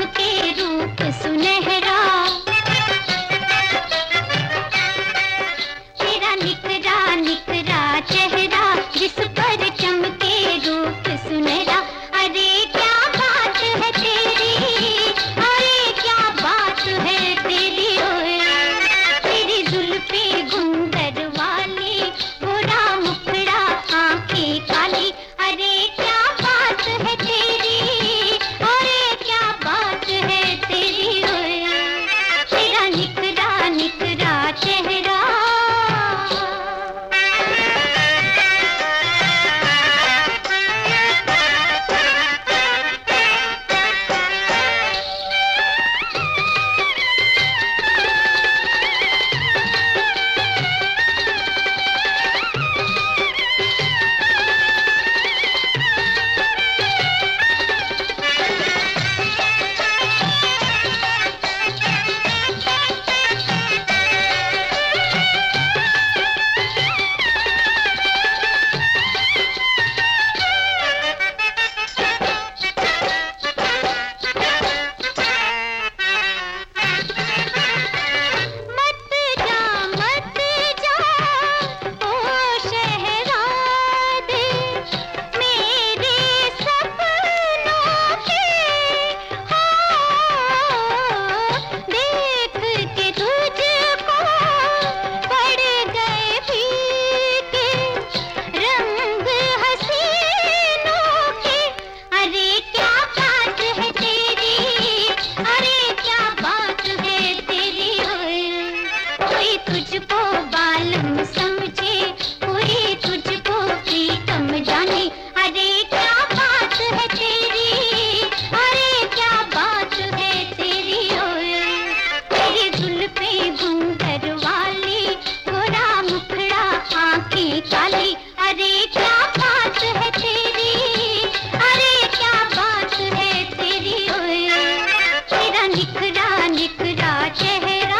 चमके रूप सुनहरा, तेरा निखरा निखरा चेहरा जिस पर चमके रूप सुनहरा। अरे क्या बात है तेरी, अरे क्या बात है तेरी, ओए तेरी जुल्फे घुंघर वाली, गोरा मुखड़ा आंखें काली। अरे क्या बात है तेरी, अरे क्या बात है तेरी, ओए तेरा निखरा निखरा चेहरा। तुझको बालम समझे, कोई तुझको प्रीतम जाने। अरे क्या बात है तेरी, अरे क्या बात है तेरी, ओए तेरी जुल्फे घुंघर वाली, गोरा मुखड़ा आंखें काली। अरे क्या बात है तेरी, अरे क्या बात है तेरी, ओए तेरा निखरा निखरा चेहरा।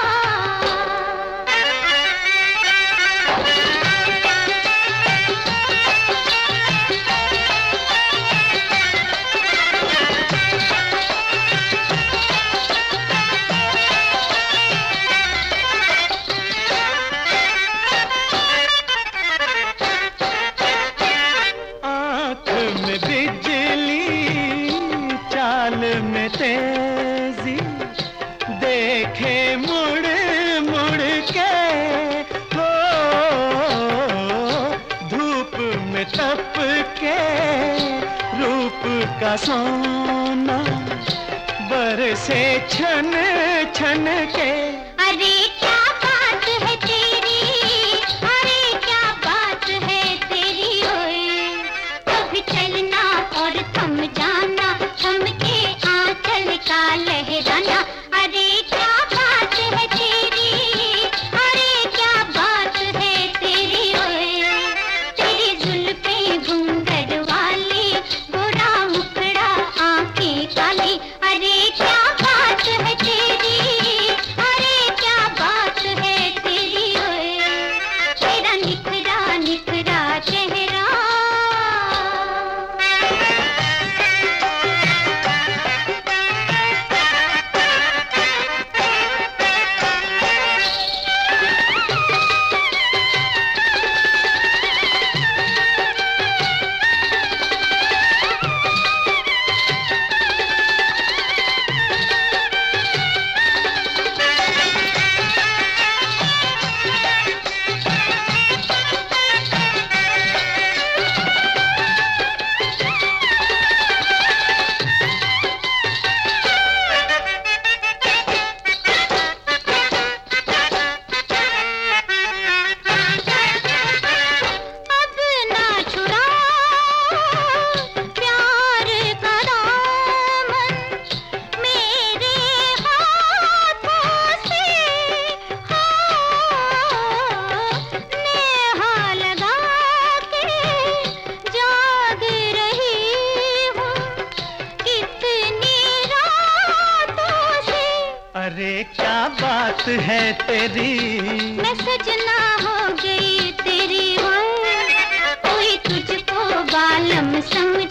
में तेजी देखे मुड़ मुड़ के, हो धूप में तप के रूप का सोना बरसे छन छन के। अरे क्या बात है तेरी, अरे क्या बात है तेरी, ओए कभी चलना और थम जाना, थम के आंचल का लहराना। अरे क्या बात है तेरी, अरे क्या बात है तेरी, ओए तेरी जुल्फे घुंघर वाली, गोरा मुखड़ा आंखें काली। अरे क्या बात है तेरी, अरे क्या बात है तेरी, ओए तेरा निखरा निखरा चेहरा। अरे क्या बात है तेरी, मैं सजना हो गई तेरी, हो कोई तुझको बालम समझ